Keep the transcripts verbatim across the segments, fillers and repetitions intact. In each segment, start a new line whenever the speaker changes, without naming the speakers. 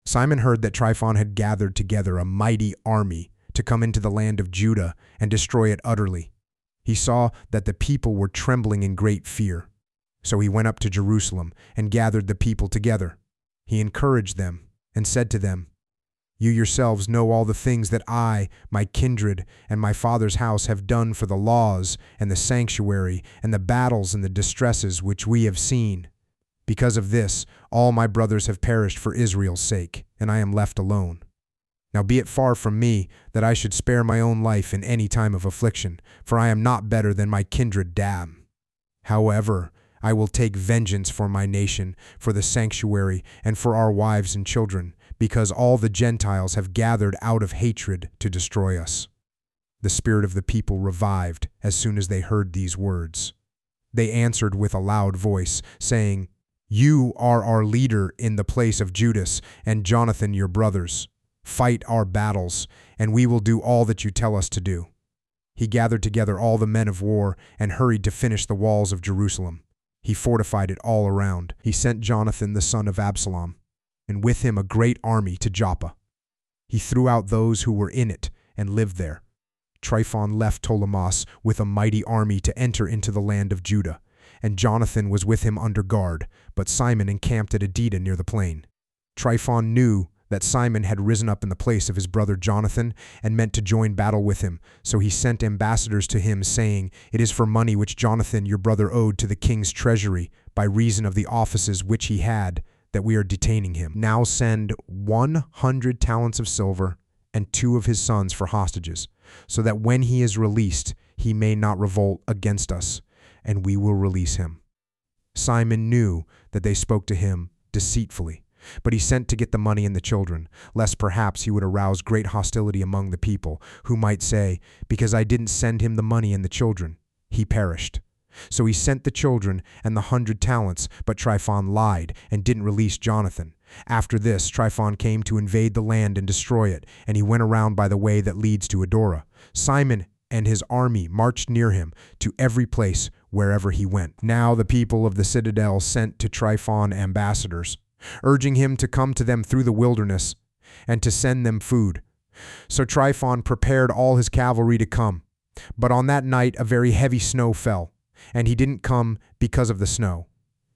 Simon heard that Tryphon had gathered together a mighty army to come into the land of Judah and destroy it utterly. He saw that the people were trembling in great fear. So he went up to Jerusalem and gathered the people together. He encouraged them and said to them, "You yourselves know all the things that I, my kindred, and my father's house have done for the laws and the sanctuary and the battles and the distresses which we have seen. Because of this, all my brothers have perished for Israel's sake, and I am left alone. Now be it far from me that I should spare my own life in any time of affliction, for I am not better than my kindred dam. However, I will take vengeance for my nation, for the sanctuary, and for our wives and children, because all the Gentiles have gathered out of hatred to destroy us." The spirit of the people revived as soon as they heard these words. They answered with a loud voice, saying, "You are our leader in the place of Judas, and Jonathan your brothers. Fight our battles, and we will do all that you tell us to do." He gathered together all the men of war and hurried to finish the walls of Jerusalem. He fortified it all around. He sent Jonathan the son of Absalom, and with him a great army, to Joppa. He threw out those who were in it and lived there. Tryphon left Ptolemais with a mighty army to enter into the land of Judah, and Jonathan was with him under guard, but Simon encamped at Adida near the plain. Tryphon knew that Simon had risen up in the place of his brother Jonathan and meant to join battle with him, so he sent ambassadors to him, saying, "It is for money which Jonathan your brother owed to the king's treasury by reason of the offices which he had, that we are detaining him. Now send one hundred talents of silver and two of his sons for hostages, so that when he is released he may not revolt against us, and we will release him." Simon knew that they spoke to him deceitfully, but he sent to get the money and the children, lest perhaps he would arouse great hostility among the people, who might say, "Because I didn't send him the money and the children, he perished." So he sent the children and the hundred talents, but Tryphon lied and didn't release Jonathan. After this, Tryphon came to invade the land and destroy it, and he went around by the way that leads to Adora. Simon and his army marched near him to every place wherever he went. Now the people of the citadel sent to Tryphon ambassadors, urging him to come to them through the wilderness and to send them food. So Tryphon prepared all his cavalry to come. But on that night a very heavy snow fell, and he didn't come because of the snow.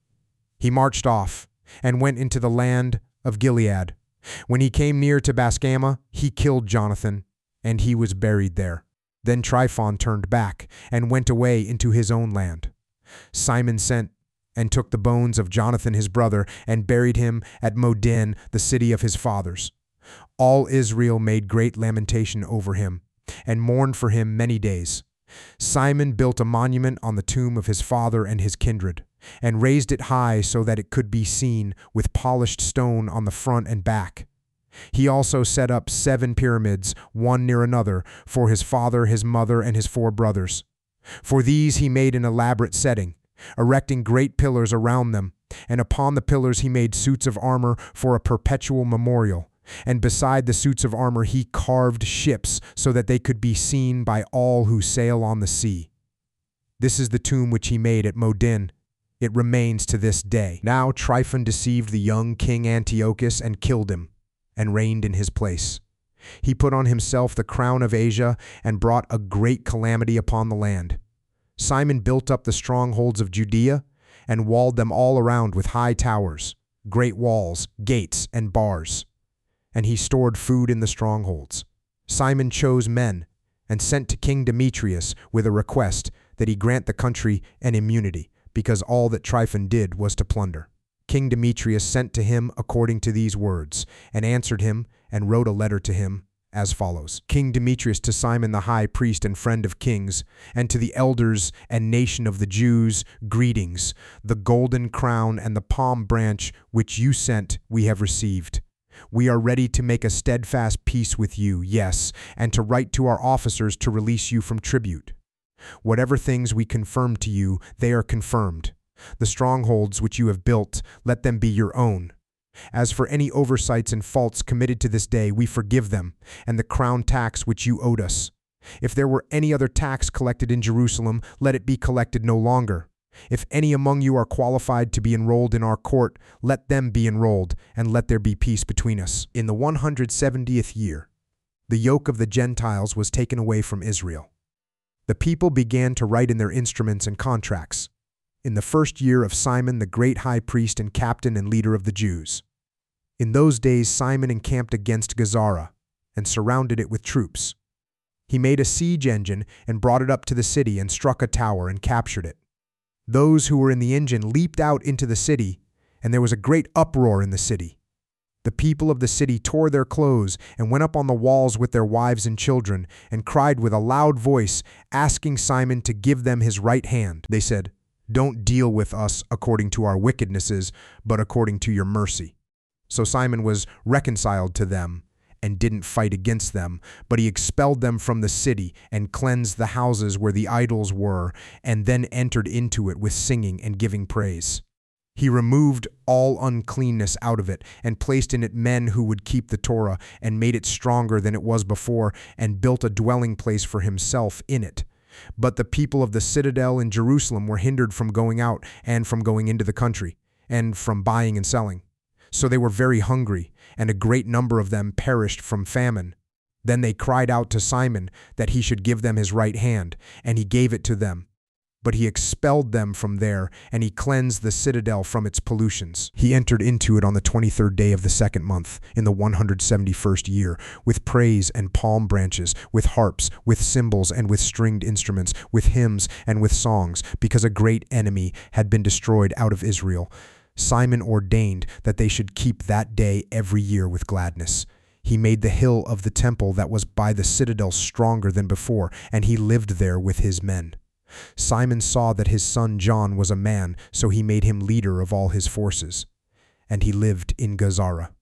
He marched off and went into the land of Gilead. When he came near to Basgamah, he killed Jonathan, and he was buried there. Then Tryphon turned back and went away into his own land. Simon sent and took the bones of Jonathan his brother and buried him at Modin, the city of his fathers. All Israel made great lamentation over him and mourned for him many days. Simon built a monument on the tomb of his father and his kindred, and raised it high so that it could be seen, with polished stone on the front and back. He also set up seven pyramids, one near another, for his father, his mother, and his four brothers. For these he made an elaborate setting, erecting great pillars around them, and upon the pillars he made suits of armor for a perpetual memorial. And beside the suits of armor he carved ships so that they could be seen by all who sail on the sea. This is the tomb which he made at Modin. It remains to this day. Now Tryphon deceived the young king Antiochus and killed him, and reigned in his place. He put on himself the crown of Asia and brought a great calamity upon the land. Simon built up the strongholds of Judea and walled them all around with high towers, great walls, gates, and bars. And he stored food in the strongholds. Simon chose men and sent to King Demetrius with a request that he grant the country an immunity, because all that Tryphon did was to plunder. King Demetrius sent to him according to these words, and answered him, and wrote a letter to him as follows. King Demetrius to Simon the high priest and friend of kings, and to the elders and nation of the Jews, greetings. The golden crown and the palm branch which you sent we have received. We are ready to make a steadfast peace with you, yes, and to write to our officers to release you from tribute. Whatever things we confirm to you, they are confirmed. The strongholds which you have built, let them be your own. As for any oversights and faults committed to this day, we forgive them, and the crown tax which you owed us. If there were any other tax collected in Jerusalem, let it be collected no longer. If any among you are qualified to be enrolled in our court, let them be enrolled, and let there be peace between us. In the one hundred seventieth year, the yoke of the Gentiles was taken away from Israel. The people began to write in their instruments and contracts, in the first year of Simon the great high priest and captain and leader of the Jews. In those days Simon encamped against Gazara, and surrounded it with troops. He made a siege engine and brought it up to the city and struck a tower and captured it. Those who were in the engine leaped out into the city, and there was a great uproar in the city. The people of the city tore their clothes and went up on the walls with their wives and children and cried with a loud voice, asking Simon to give them his right hand. They said, "Don't deal with us according to our wickednesses, but according to your mercy." So Simon was reconciled to them and didn't fight against them, but he expelled them from the city and cleansed the houses where the idols were, and then entered into it with singing and giving praise. He removed all uncleanness out of it and placed in it men who would keep the Torah, and made it stronger than it was before, and built a dwelling place for himself in it. But the people of the citadel in Jerusalem were hindered from going out and from going into the country, and from buying and selling. So they were very hungry, and a great number of them perished from famine. Then they cried out to Simon that he should give them his right hand, and he gave it to them. But he expelled them from there, and he cleansed the citadel from its pollutions. He entered into it on the twenty-third day of the second month, in the one hundred seventy-first year, with praise and palm branches, with harps, with cymbals, and with stringed instruments, with hymns and with songs, because a great enemy had been destroyed out of Israel. Simon ordained that they should keep that day every year with gladness. He made the hill of the temple that was by the citadel stronger than before, and he lived there with his men. Simon saw that his son John was a man, so he made him leader of all his forces. And he lived in Gazara.